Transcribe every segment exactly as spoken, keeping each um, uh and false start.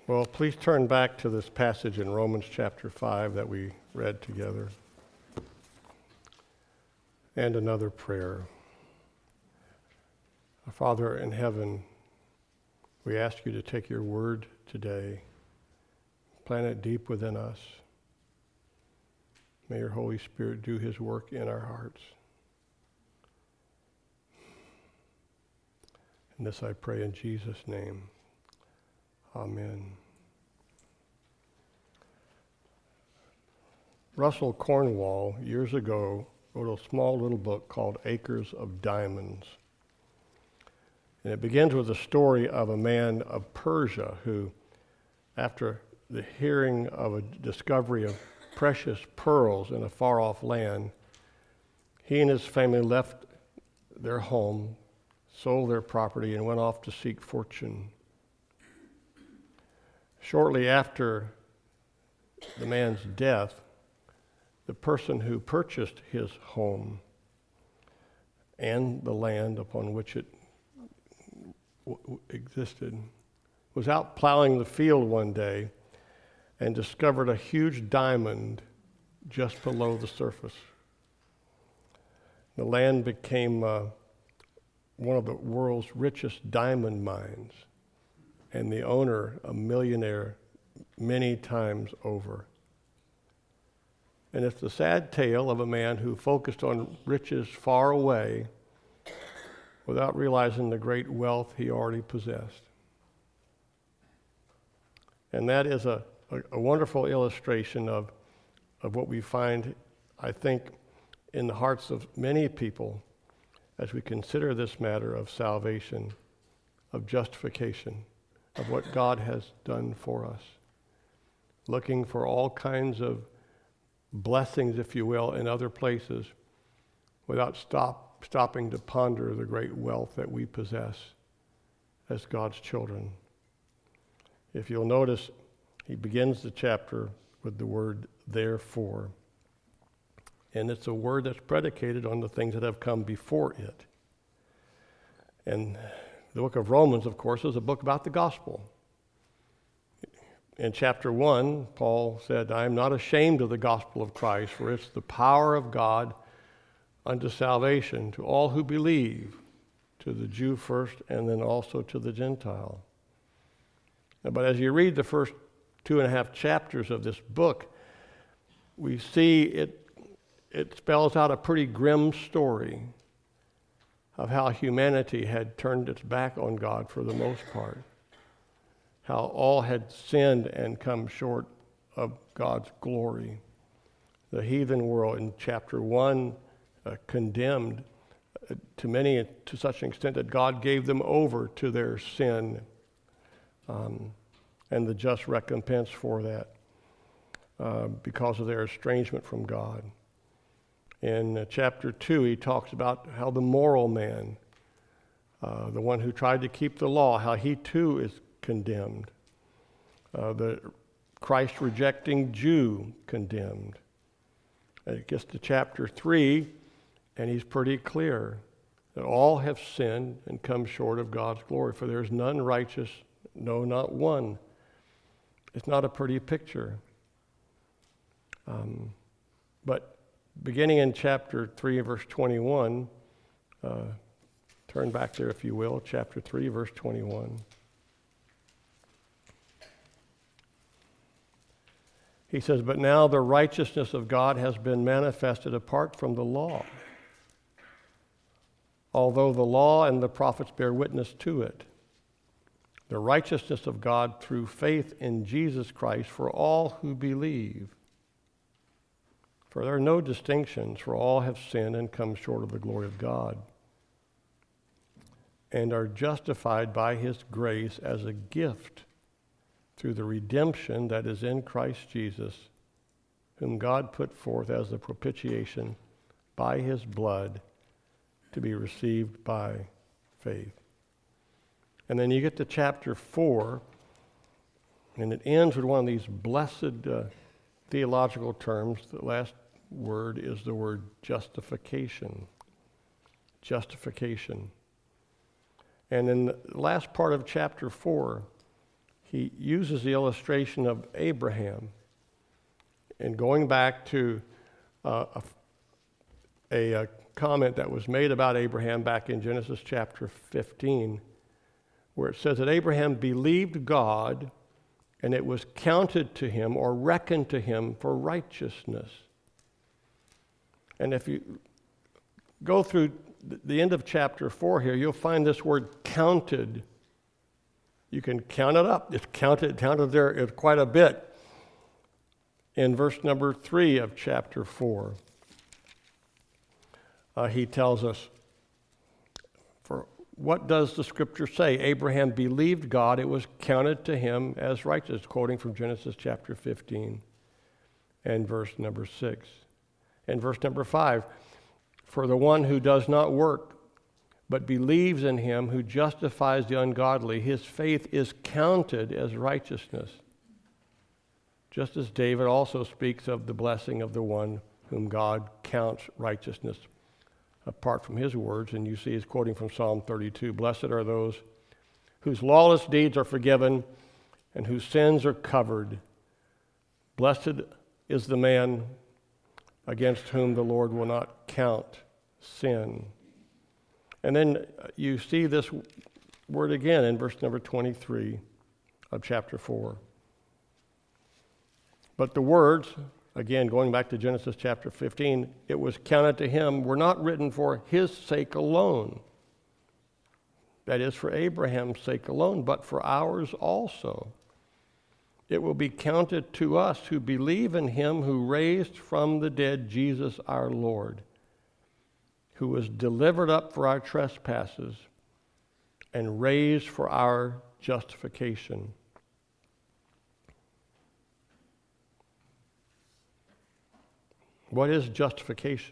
Well, please turn back to this passage in Romans chapter five that we read together. And another prayer. Our Father in heaven, we ask you to take your word today, plant it deep within us. May your Holy Spirit do his work in our hearts. And this I pray in Jesus' name. Amen. Russell Cornwall, years ago, wrote a small little book called Acres of Diamonds. And it begins with a story of a man of Persia who, after the hearing of a discovery of precious pearls in a far-off land, he and his family left their home, sold their property, and went off to seek fortune. Shortly after the man's death, the person who purchased his home and the land upon which it w- existed was out plowing the field one day and discovered a huge diamond just below the surface. The land became uh, one of the world's richest diamond mines, and the owner a millionaire many times over. And it's the sad tale of a man who focused on riches far away without realizing the great wealth he already possessed. And that is a, a, a wonderful illustration of, of what we find, I think, in the hearts of many people as we consider this matter of salvation, of justification, of what God has done for us. Looking for all kinds of blessings, if you will, in other places without stop, stopping to ponder the great wealth that we possess as God's children. If you'll notice, he begins the chapter with the word therefore. And it's a word that's predicated on the things that have come before it. And the book of Romans, of course, is a book about the gospel. In chapter one, Paul said, I am not ashamed of the gospel of Christ, for it's the power of God unto salvation to all who believe, to the Jew first and then also to the Gentile. But as you read the first two and a half chapters of this book, we see it, it spells out a pretty grim story of how humanity had turned its back on God for the most part. How all had sinned and come short of God's glory. The heathen world in chapter one uh, condemned uh, to many to such an extent that God gave them over to their sin um, and the just recompense for that uh, because of their estrangement from God. In uh, chapter two, he talks about how the moral man, uh, the one who tried to keep the law, how he too is condemned. Uh, the Christ-rejecting Jew condemned. And it gets to chapter three, and he's pretty clear that all have sinned and come short of God's glory, for there's none righteous, no, not one. It's not a pretty picture. Um, but beginning in chapter three, verse twenty-one, uh, turn back there if you will, chapter three, verse twenty-one. He says, but now the righteousness of God has been manifested apart from the law, although the law and the prophets bear witness to it. The righteousness of God through faith in Jesus Christ for all who believe. For there are no distinctions, for all have sinned and come short of the glory of God, and are justified by his grace as a gift through the redemption that is in Christ Jesus, whom God put forth as the propitiation by his blood to be received by faith. And then you get to chapter four, and it ends with one of these blessed uh, theological terms. The last word is the word justification. Justification. And in the last part of chapter four, he uses the illustration of Abraham. And going back to uh, a, a comment that was made about Abraham back in Genesis chapter fifteen, where it says that Abraham believed God, and it was counted to him or reckoned to him for righteousness. And if you go through the end of chapter four here, you'll find this word counted. You can count it up. It's counted, counted there quite a bit. In verse number three of chapter four, uh, he tells us, for what does the scripture say? Abraham believed God, it was counted to him as righteous, quoting from Genesis chapter fifteen and verse number six. And verse number five, for the one who does not work, but believes in him who justifies the ungodly, his faith is counted as righteousness. Just as David also speaks of the blessing of the one whom God counts righteousness apart from his words, and you see he's quoting from Psalm thirty-two, blessed are those whose lawless deeds are forgiven and whose sins are covered. Blessed is the man against whom the Lord will not count sin. And then you see this word again in verse number twenty-three of chapter four. But the words, again, going back to Genesis chapter fifteen, it was counted to him, were not written for his sake alone. That is, for Abraham's sake alone, but for ours also. It will be counted to us who believe in him who raised from the dead Jesus our Lord, who was delivered up for our trespasses and raised for our justification. What is justification?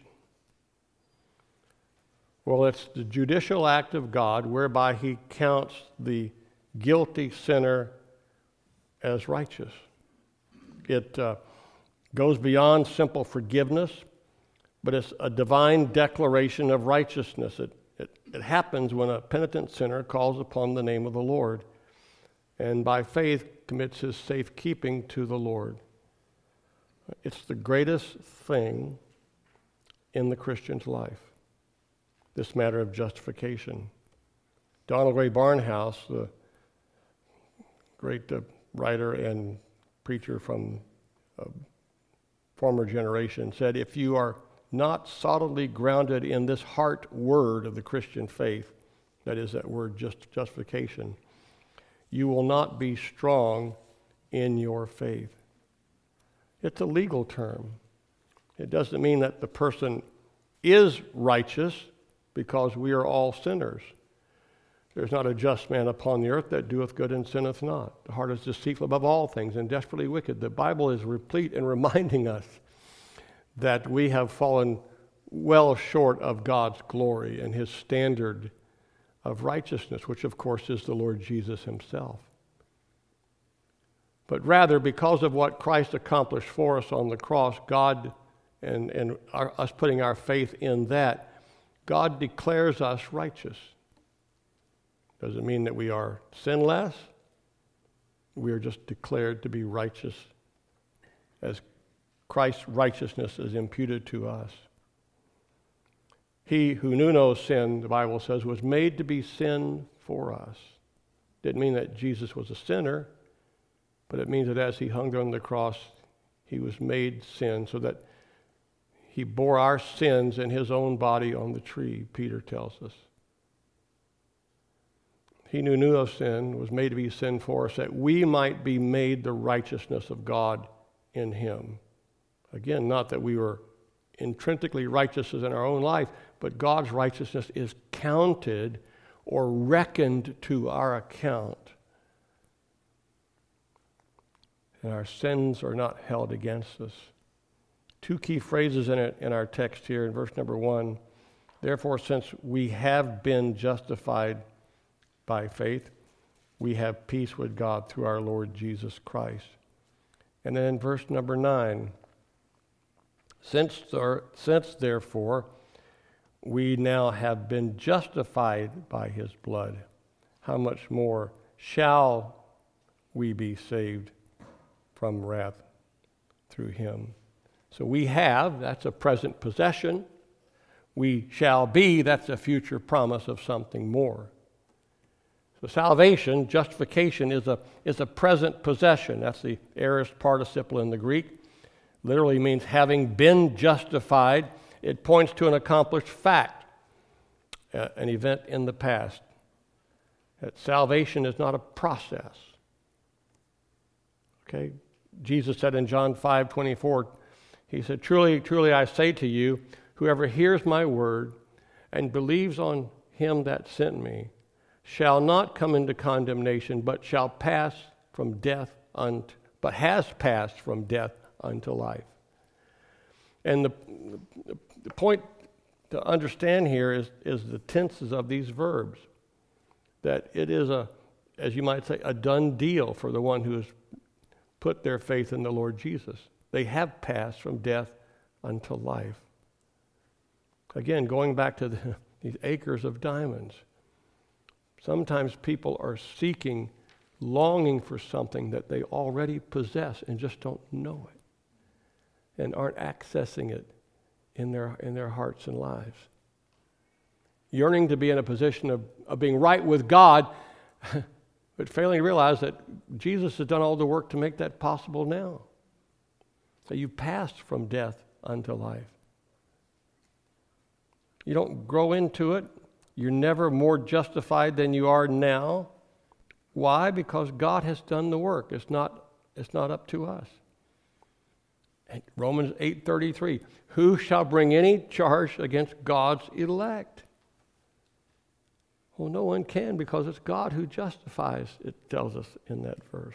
Well, it's the judicial act of God whereby he counts the guilty sinner as righteous. It uh, goes beyond simple forgiveness, but it's a divine declaration of righteousness. It, it, it happens when a penitent sinner calls upon the name of the Lord and by faith commits his safekeeping to the Lord. It's the greatest thing in the Christian's life, this matter of justification. Donald Ray Barnhouse, the great uh, writer and preacher from a former generation, said, if you are not solidly grounded in this heart word of the Christian faith, that is that word just justification, you will not be strong in your faith. It's a legal term. It doesn't mean that the person is righteous because we are all sinners. There's not a just man upon the earth that doeth good and sinneth not. The heart is deceitful above all things and desperately wicked. The Bible is replete in reminding us that we have fallen well short of God's glory and his standard of righteousness, which of course is the Lord Jesus himself. But rather, because of what Christ accomplished for us on the cross, God, and, and our, us putting our faith in that, God declares us righteous. Does it mean that we are sinless? We are just declared to be righteous as Christ's righteousness is imputed to us. He who knew no sin, the Bible says, was made to be sin for us. Didn't mean that Jesus was a sinner, but it means that as he hung on the cross, he was made sin so that he bore our sins in his own body on the tree, Peter tells us. He who knew no sin was made to be sin for us, that we might be made the righteousness of God in him. Again, not that we were intrinsically righteous in our own life, but God's righteousness is counted or reckoned to our account. And our sins are not held against us. Two key phrases in it in our text here in verse number one. Therefore, since we have been justified by faith, we have peace with God through our Lord Jesus Christ. And then in verse number nine, since, there, since therefore we now have been justified by his blood, how much more shall we be saved from wrath through him. So we have, that's a present possession. We shall be, that's a future promise of something more. So salvation, justification, is a, is a present possession. That's the aorist participle in the Greek. Literally means having been justified. It points to an accomplished fact, uh, an event in the past. That salvation is not a process. Okay? Jesus said in John five twenty-four, he said, Truly, truly I say to you, whoever hears my word and believes on him that sent me shall not come into condemnation, but shall pass from death unto, but has passed from death unto life. And the, the, the point to understand here is, is the tenses of these verbs. That it is a, as you might say, a done deal for the one who has put their faith in the Lord Jesus. They have passed from death unto life. Again, going back to the, these acres of diamonds. Sometimes people are seeking, longing for something that they already possess and just don't know it and aren't accessing it in their, in their hearts and lives. Yearning to be in a position of, of being right with God, but failing to realize that Jesus has done all the work to make that possible now. So you passed from death unto life. You don't grow into it. You're never more justified than you are now. Why? Because God has done the work. It's not, it's not up to us. And Romans eight thirty-three, who shall bring any charge against God's elect? Well, no one can, because it's God who justifies, it tells us in that verse.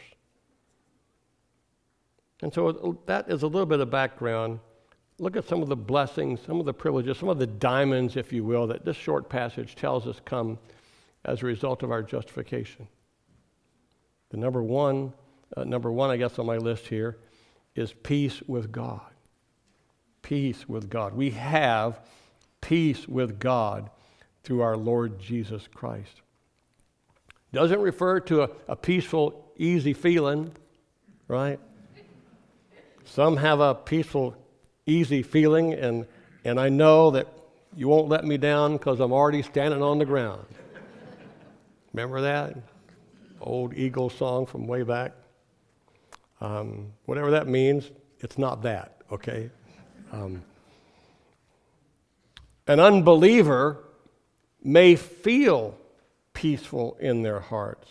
And so that is a little bit of background. Look at some of the blessings, some of the privileges, some of the diamonds, if you will, that this short passage tells us come as a result of our justification. The number one, uh, number one, I guess, on my list here is peace with God. Peace with God. We have peace with God through our Lord Jesus Christ. Doesn't refer to a, a peaceful, easy feeling, right? Some have a peaceful, easy feeling, and, and I know that you won't let me down because I'm already standing on the ground. Remember that? Old Eagles song from way back. Um, whatever that means, it's not that, okay? Um, an unbeliever may feel peaceful in their hearts,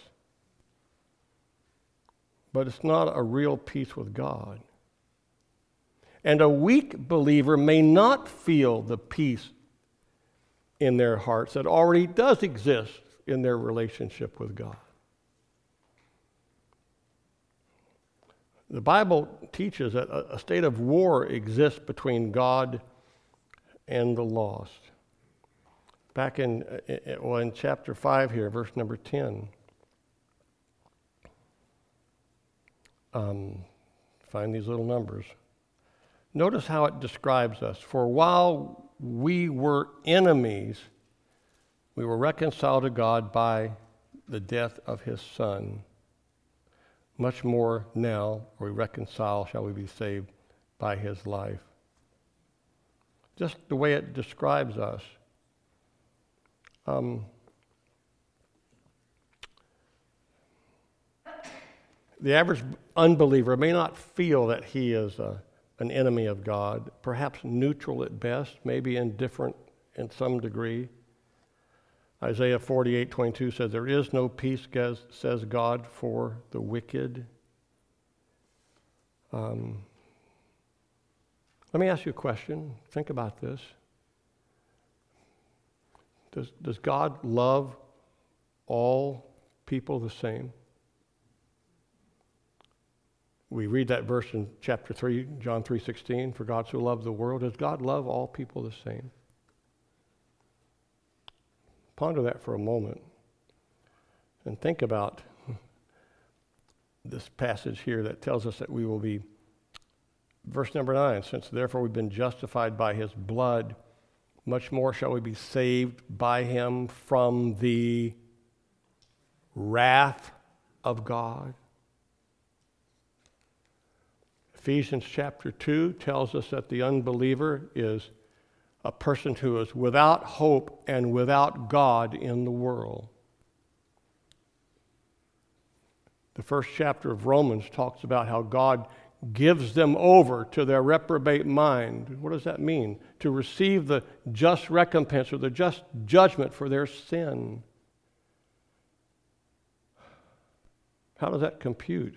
but it's not a real peace with God. And a weak believer may not feel the peace in their hearts that already does exist in their relationship with God. The Bible teaches that a state of war exists between God and the lost. Back in, well, in chapter five here, verse number ten. Um, find these little numbers. Notice how it describes us. For while we were enemies, we were reconciled to God by the death of his Son. Much more now, are we reconcile, shall we be saved by his life. Just the way it describes us. Um, the average unbeliever may not feel that he is a, an enemy of God, perhaps neutral at best, maybe indifferent in some degree. Isaiah forty-eight twenty-two says, there is no peace, says God, for the wicked. Um, let me ask you a question. Think about this. Does, does God love all people the same? We read that verse in chapter three, John three sixteen, for God so loved the world. Does God love all people the same? Ponder that for a moment and think about this passage here that tells us that we will be, verse number nine, since therefore we've been justified by his blood, much more shall we be saved by him from the wrath of God. Ephesians chapter two tells us that the unbeliever is a person who is without hope and without God in the world. The first chapter of Romans talks about how God gives them over to their reprobate mind. What does that mean? To receive the just recompense or the just judgment for their sin. How does that compute?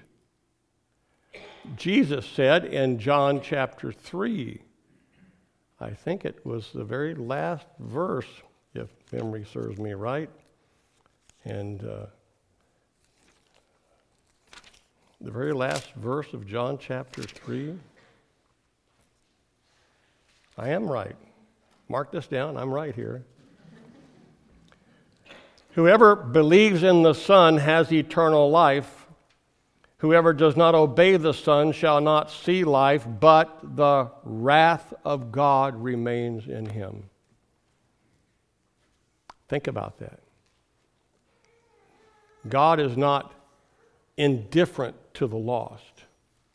Jesus said in John chapter three, I think it was the very last verse, if memory serves me right, and uh, the very last verse of John chapter three. I am right. Mark this down. I'm right here. Whoever believes in the Son has eternal life. Whoever does not obey the Son shall not see life, but the wrath of God remains in him. Think about that. God is not indifferent to the lost.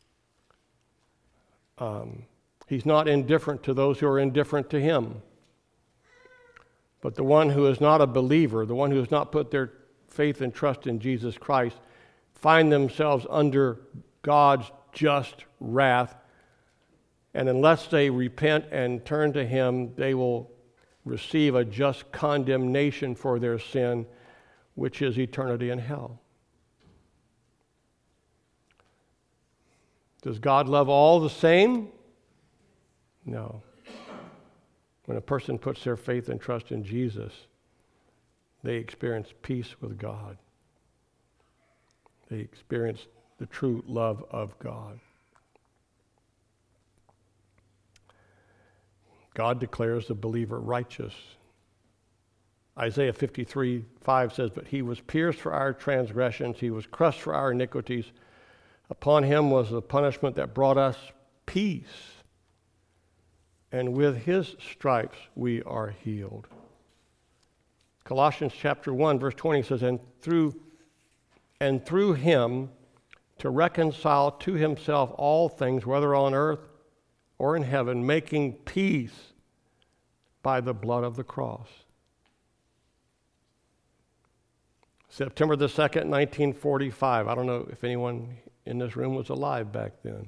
Um, he's not indifferent to those who are indifferent to him. But the one who is not a believer, the one who has not put their faith and trust in Jesus Christ, find themselves under God's just wrath. And unless they repent and turn to him, they will receive a just condemnation for their sin, which is eternity in hell. Does God love all the same? No. When a person puts their faith and trust in Jesus, they experience peace with God. They experience the true love of God. God declares the believer righteous. Isaiah fifty-three five says, "But he was pierced for our transgressions, he was crushed for our iniquities. Upon him was the punishment that brought us peace. And with his stripes we are healed." Colossians chapter one, verse twenty says, and through, and through him to reconcile to himself all things, whether on earth or in heaven, making peace by the blood of the cross. September the second, nineteen forty-five. I don't know if anyone in this room was alive back then.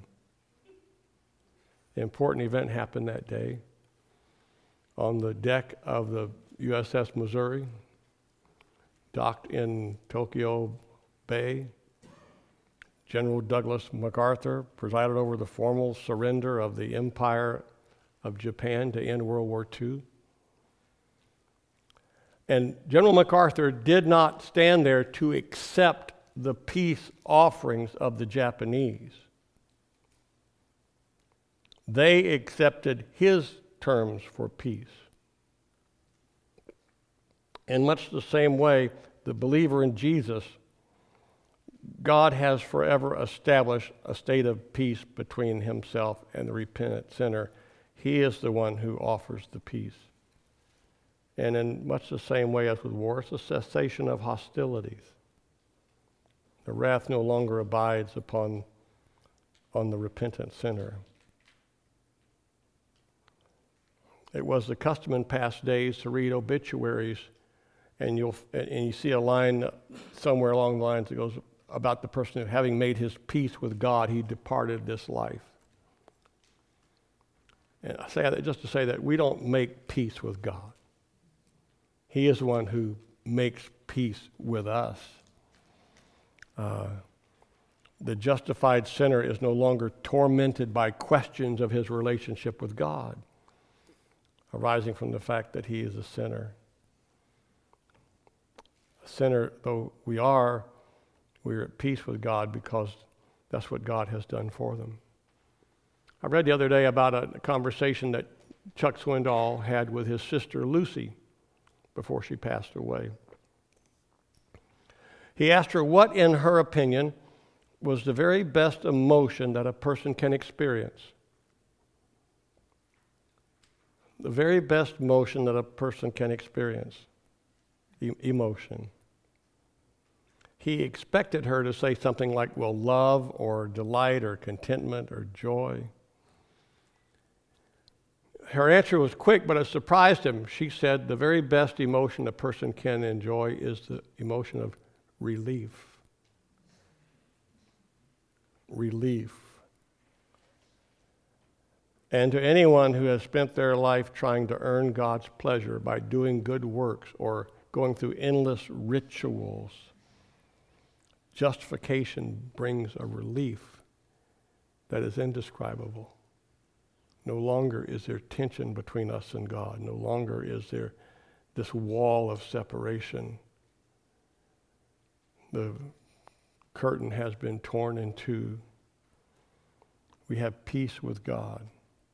The important event happened that day. On the deck of the U S S Missouri, docked in Tokyo Bay, General Douglas MacArthur presided over the formal surrender of the Empire of Japan to end World War Two. And General MacArthur did not stand there to accept the peace offerings of the Japanese. They accepted his terms for peace. In much the same way, the believer in Jesus, God has forever established a state of peace between himself and the repentant sinner. He is the one who offers the peace. And in much the same way as with war, it's a cessation of hostilities. The wrath no longer abides upon on the repentant sinner. It was the custom in past days to read obituaries, and you'll and you see a line somewhere along the lines that goes about the person who, having made his peace with God, he departed this life. And I say that just to say that we don't make peace with God. He is the one who makes peace with us. Uh, the justified sinner is no longer tormented by questions of his relationship with God, arising from the fact that he is a sinner. A sinner, though we are, we are at peace with God because that's what God has done for them. I read the other day about a, a conversation that Chuck Swindoll had with his sister Lucy before she passed away. He asked her what, in her opinion, was the very best emotion that a person can experience. The very best emotion that a person can experience. E- emotion. he expected her to say something like, well, love or delight or contentment or joy. Her answer was quick, but it surprised him. She said the very best emotion a person can enjoy is the emotion of relief. Relief. And to anyone who has spent their life trying to earn God's pleasure by doing good works or going through endless rituals, justification brings a relief that is indescribable. No longer is there tension between us and God. No longer is there this wall of separation. The curtain has been torn in two. We have peace with God.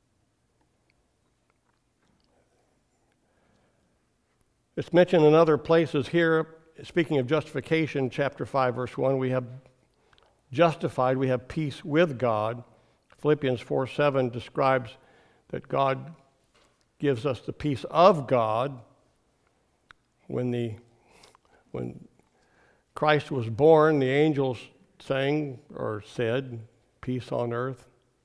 It's mentioned in other places here. Speaking of justification, chapter five, verse one, we have justified, we have peace with God. Philippians four seven describes that God gives us the peace of God. When the when Christ was born, the angels sang or said, peace on earth,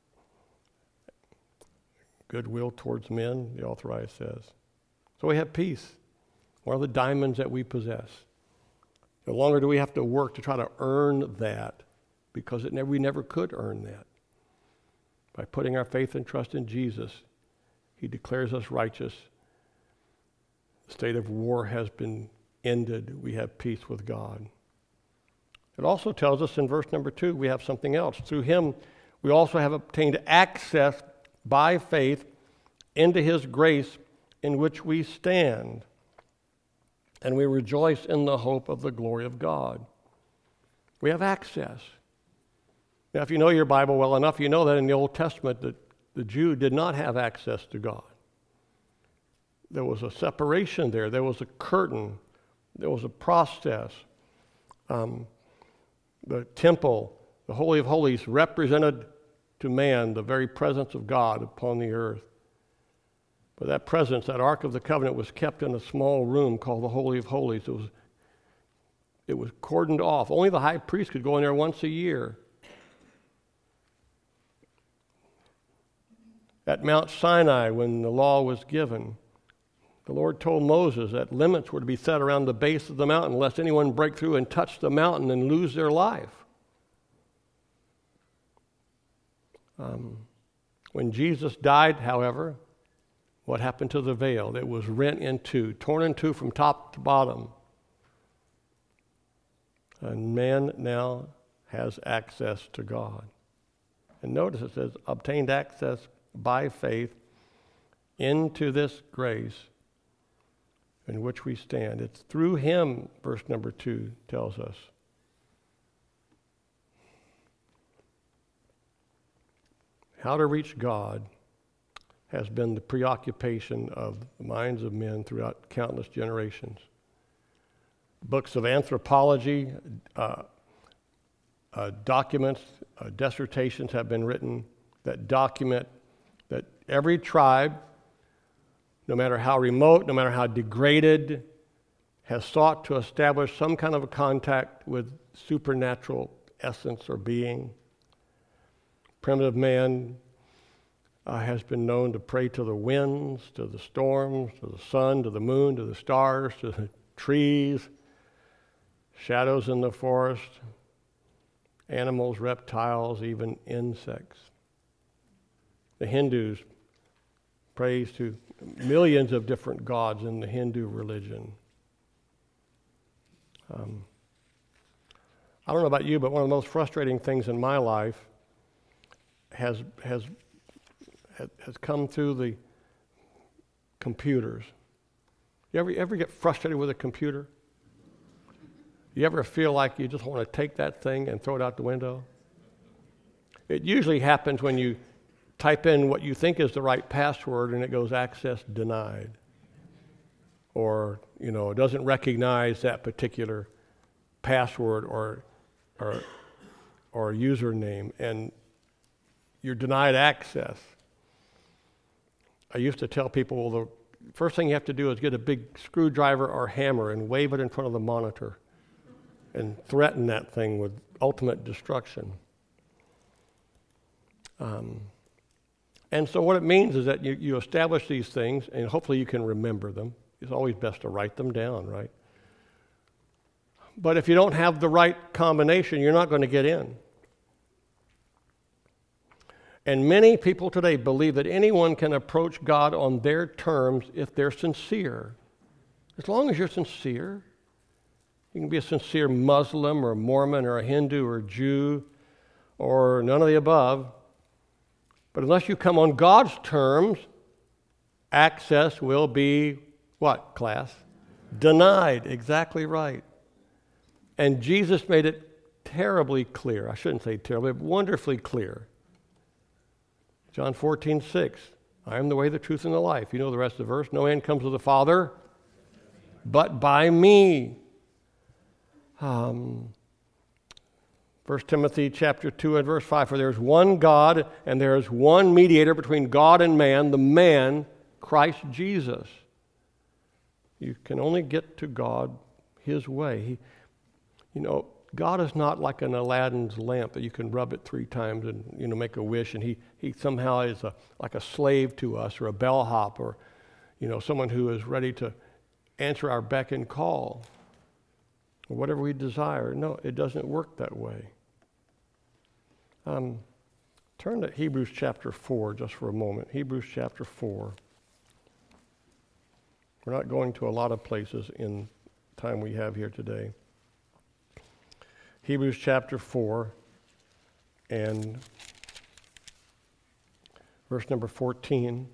goodwill towards men, the authorized says. So we have peace. One of the diamonds that we possess. No longer do we have to work to try to earn that, because it never, we never could earn that. By putting our faith and trust in Jesus, he declares us righteous. The state of war has been ended. We have peace with God. It also tells us in verse number two, we have something else. Through him, we also have obtained access by faith into his grace in which we stand. And we rejoice in the hope of the glory of God. We have access. Now, if you know your Bible well enough, you know that in the Old Testament that the Jew did not have access to God. There was a separation there. There was a curtain. There was a process. Um, the temple, the Holy of Holies, represented to man the very presence of God upon the earth. But that presence, that Ark of the Covenant, was kept in a small room called the Holy of Holies. It was, it was cordoned off. Only the high priest could go in there once a year. At Mount Sinai, when the law was given, the Lord told Moses that limits were to be set around the base of the mountain, lest anyone break through and touch the mountain and lose their life. Um, when Jesus died, however, what happened to the veil? It was rent in two, torn in two from top to bottom. And man now has access to God. And notice it says, obtained access by faith into this grace in which we stand. It's through him, verse number two tells us. How to reach God has been the preoccupation of the minds of men throughout countless generations. Books of anthropology, uh, uh, documents, uh, dissertations have been written that document that every tribe, no matter how remote, no matter how degraded, has sought to establish some kind of a contact with supernatural essence or being. Primitive man Uh, has been known to pray to the winds, to the storms, to the sun, to the moon, to the stars, to the trees, shadows in the forest, animals, reptiles, even insects. The Hindus prays to millions of different gods in the Hindu religion. Um, I don't know about you, but one of the most frustrating things in my life has has has come through the computers. You ever, you ever get frustrated with a computer? You ever feel like you just want to take that thing and throw it out the window? It usually happens when you type in what you think is the right password and it goes access denied. Or, you know, it doesn't recognize that particular password or or or username, and you're denied access. I used to tell people, well, the first thing you have to do is get a big screwdriver or hammer and wave it in front of the monitor. and threaten that thing with ultimate destruction. Um, and so what it means is that you, you establish these things, and hopefully you can remember them. It's always best to write them down, right? But if you don't have the right combination, you're not going to get in. And many people today believe that anyone can approach God on their terms if they're sincere. As long as you're sincere, you can be a sincere Muslim or a Mormon or a Hindu or a Jew or none of the above. But unless you come on God's terms, access will be what, class? Denied. Exactly right. And Jesus made it terribly clear. I shouldn't say terribly, but wonderfully clear. John fourteen six, I am the way, the truth, and the life. You know the rest of the verse. No man comes to the Father but by me. Um, First Timothy chapter two and verse five, for there is one God and there is one mediator between God and man, the man, Christ Jesus. You can only get to God his way. He, you know, God is not like an Aladdin's lamp that you can rub it three times and, you know, make a wish, and he, he somehow is a, like a slave to us, or a bellhop, or, you know, someone who is ready to answer our beck and call, or whatever we desire. No, it doesn't work that way. Um, turn to Hebrews chapter four just for a moment. Hebrews chapter four. We're not going to a lot of places in time we have here today. Hebrews chapter four and verse number fourteen.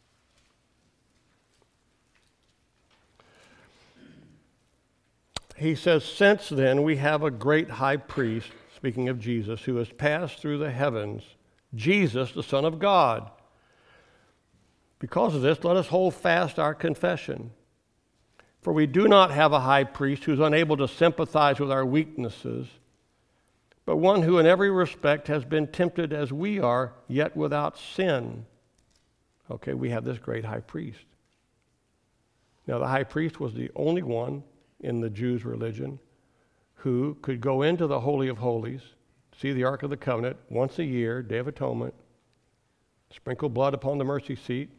He says, since then we have a great high priest, speaking of Jesus, who has passed through the heavens, Jesus, the Son of God. Because of this, let us hold fast our confession. For we do not have a high priest who is unable to sympathize with our weaknesses, but one who in every respect has been tempted as we are, yet without sin. Okay, we have this great high priest. Now, the high priest was the only one in the Jews' religion who could go into the Holy of Holies, see the Ark of the Covenant once a year, Day of Atonement, sprinkle blood upon the mercy seat.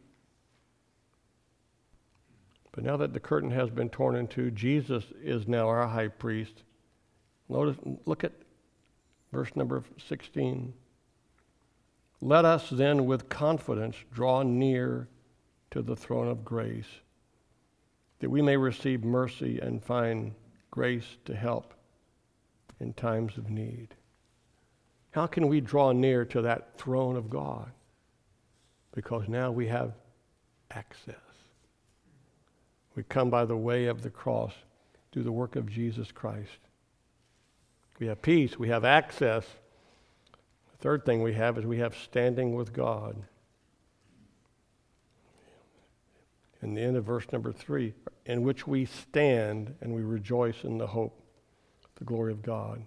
But now that the curtain has been torn in two, Jesus is now our high priest. Notice, look at verse number sixteen. Let us then with confidence draw near to the throne of grace, that we may receive mercy and find grace to help in times of need. How can we draw near to that throne of God? Because now we have access. We come by the way of the cross through the work of Jesus Christ. We have peace. We have access. The third thing we have is we have standing with God. In the end of verse number three, in which we stand and we rejoice in the hope, the glory of God.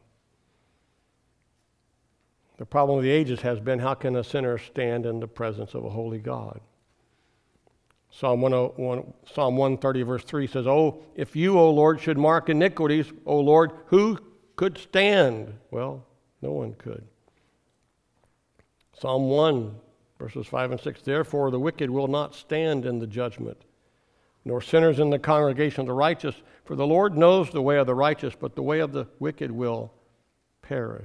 The problem of the ages has been, how can a sinner stand in the presence of a holy God? Psalm one oh one, Psalm one thirty verse three says, oh, if you, O Lord, should mark iniquities, O Lord, who could stand? Well, no one could. Psalm one verses five and six, therefore the wicked will not stand in the judgment, nor sinners in the congregation of the righteous. For the Lord knows the way of the righteous, but the way of the wicked will perish.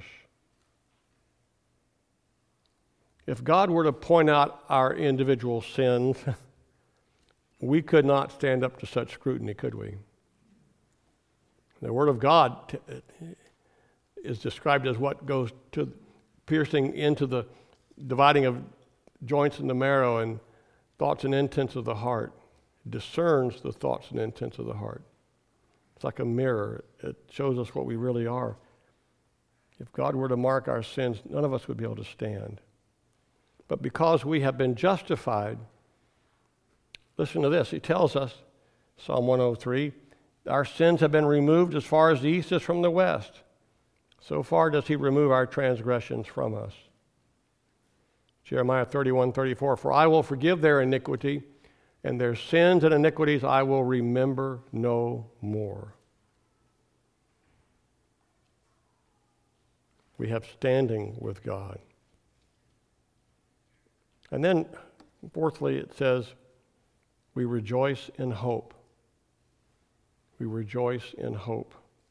If God were to point out our individual sins, we could not stand up to such scrutiny, could we? The Word of God t- is described as what goes to piercing into the dividing of joints in the marrow and thoughts and intents of the heart. It discerns the thoughts and intents of the heart. It's like a mirror. It shows us what we really are. If God were to mark our sins, none of us would be able to stand. But because we have been justified, listen to this. He tells us, Psalm one oh three, our sins have been removed as far as the east is from the west. So far does he remove our transgressions from us. Jeremiah thirty-one thirty-four, for I will forgive their iniquity, and their sins and iniquities I will remember no more. We have standing with God. And then, fourthly, it says, we rejoice in hope. We rejoice in hope.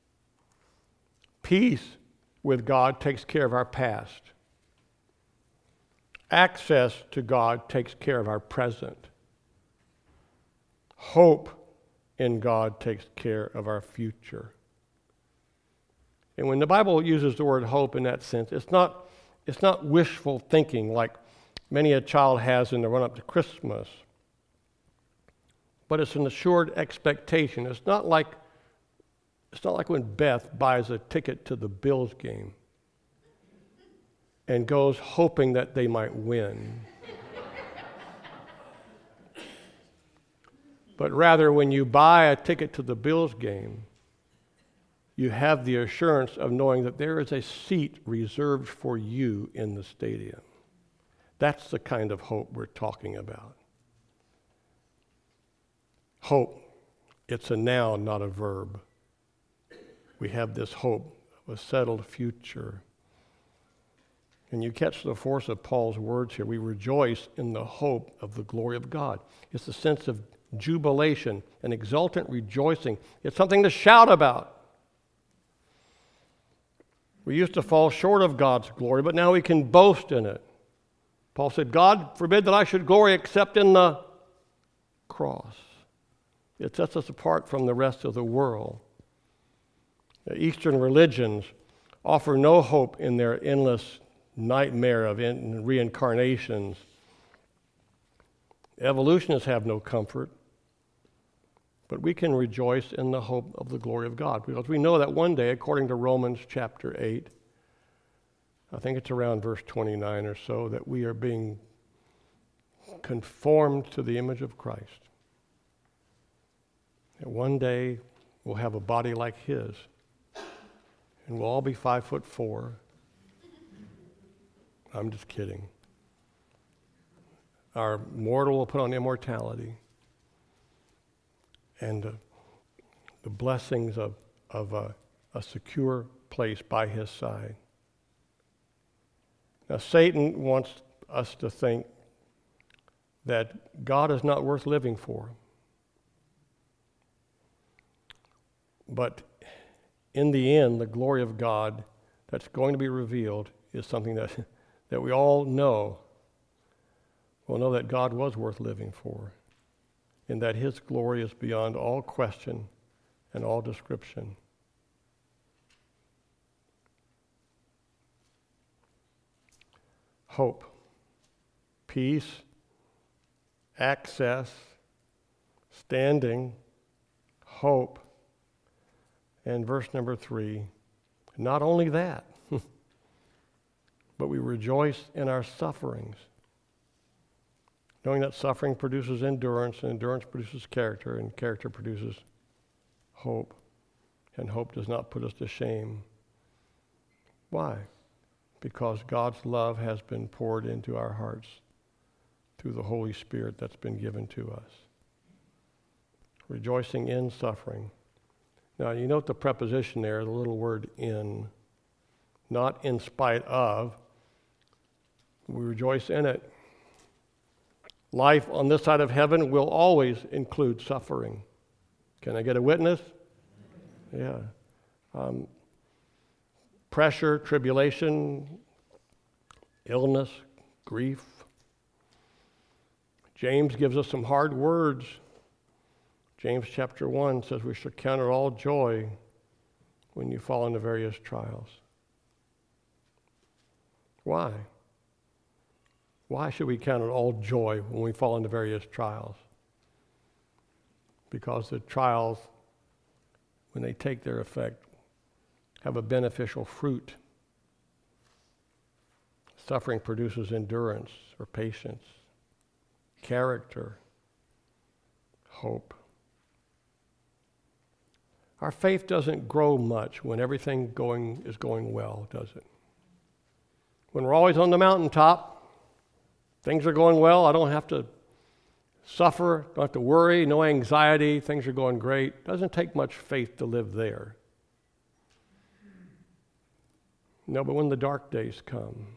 Peace with God takes care of our past. Access to God takes care of our present. Hope in God takes care of our future. And when the Bible uses the word hope in that sense, it's not, it's not wishful thinking like many a child has in the run-up to Christmas. But it's an assured expectation. It's not like, it's not like when Beth buys a ticket to the Bills game and goes hoping that they might win. But rather, when you buy a ticket to the Bills game, you have the assurance of knowing that there is a seat reserved for you in the stadium. That's the kind of hope we're talking about. Hope, it's a noun, not a verb. We have this hope of a settled future. And you catch the force of Paul's words here. We rejoice in the hope of the glory of God. It's a sense of jubilation, an exultant rejoicing. It's something to shout about. We used to fall short of God's glory, but now we can boast in it. Paul said, God forbid that I should glory except in the cross. It sets us apart from the rest of the world. The Eastern religions offer no hope in their endless nightmare of in- reincarnations. Evolutionists have no comfort, but we can rejoice in the hope of the glory of God, because we know that one day, according to Romans chapter eight, I think it's around verse twenty-nine or so, that we are being conformed to the image of Christ. And one day we'll have a body like his, and we'll all be five foot four. I'm just kidding. Our mortal will put on immortality, and uh, the blessings of, of a, a secure place by his side. Now, Satan wants us to think that God is not worth living for. But in the end, the glory of God that's going to be revealed is something that, that we all know. We'll know that God was worth living for, and that his glory is beyond all question and all description. Hope, peace, access, standing, hope, and verse number three, not only that, but we rejoice in our sufferings, knowing that suffering produces endurance, and endurance produces character, and character produces hope, and hope does not put us to shame. Why? Because God's love has been poured into our hearts through the Holy Spirit that's been given to us. Rejoicing in suffering. Now, you note the preposition there, the little word in, not in spite of. We rejoice in it. Life on this side of heaven will always include suffering. Can I get a witness? Yeah. Um, pressure, tribulation, illness, grief. James gives us some hard words. James chapter one says we should count it all joy when you fall into various trials. Why? Why should we count it all joy when we fall into various trials? Because the trials, when they take their effect, have a beneficial fruit. Suffering produces endurance or patience, character, hope. Our faith doesn't grow much when everything going is going well, does it? When we're always on the mountaintop, things are going well, I don't have to suffer, don't have to worry, no anxiety, things are going great. It doesn't take much faith to live there. No, but when the dark days come,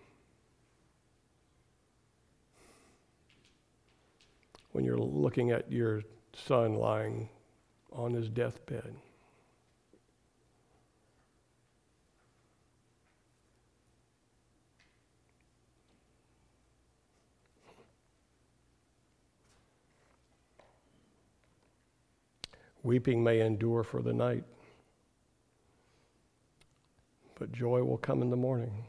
when you're looking at your son lying on his deathbed, weeping may endure for the night, but joy will come in the morning.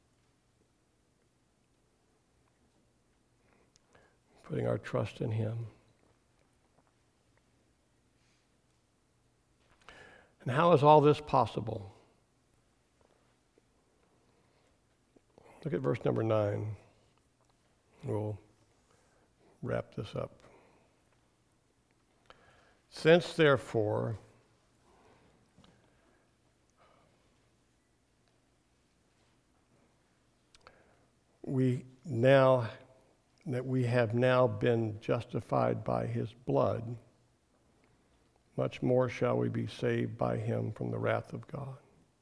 Putting our trust in him. And how is all this possible? Look at verse number nine. We'll wrap this up. Since, therefore, we now, that we have now been justified by his blood, much more shall we be saved by him from the wrath of God.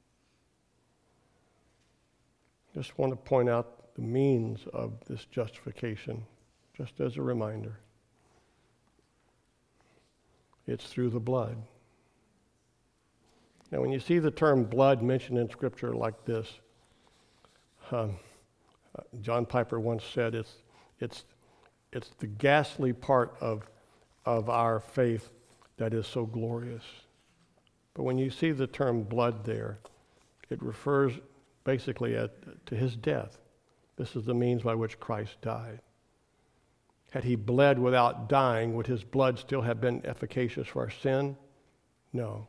Just want to point out the means of this justification, just as a reminder. It's through the blood. Now, when you see the term blood mentioned in Scripture like this, um, uh, John Piper once said it's it's it's the ghastly part of of our faith that is so glorious. But when you see the term blood there, it refers basically at, to his death. This is the means by which Christ died. Had he bled without dying, would his blood still have been efficacious for our sin? No.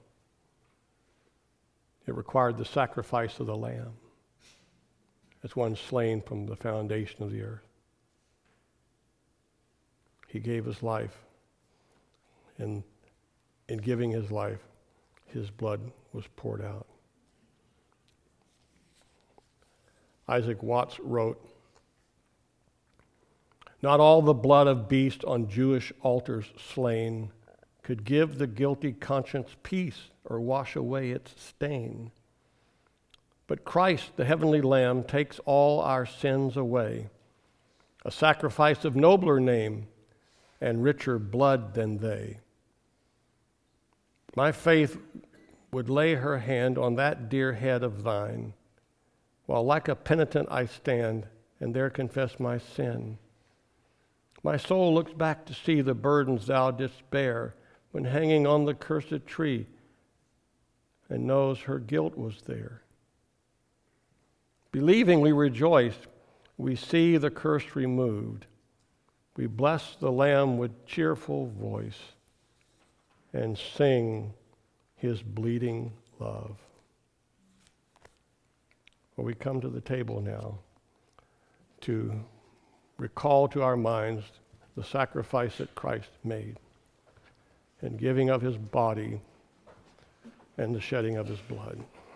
It required the sacrifice of the Lamb as one slain from the foundation of the earth. He gave his life, and in giving his life, his blood was poured out. Isaac Watts wrote, "Not all the blood of beast on Jewish altars slain could give the guilty conscience peace or wash away its stain. But Christ, the heavenly Lamb, takes all our sins away, a sacrifice of nobler name and richer blood than they. My faith would lay her hand on that dear head of thine, while like a penitent I stand and there confess my sin. My soul looks back to see the burdens thou didst bear when hanging on the cursed tree, and knows her guilt was there. Believing we rejoice, we see the curse removed. We bless the Lamb with cheerful voice and sing his bleeding love." Well, we come to the table now to recall to our minds the sacrifice that Christ made in giving of his body and the shedding of his blood.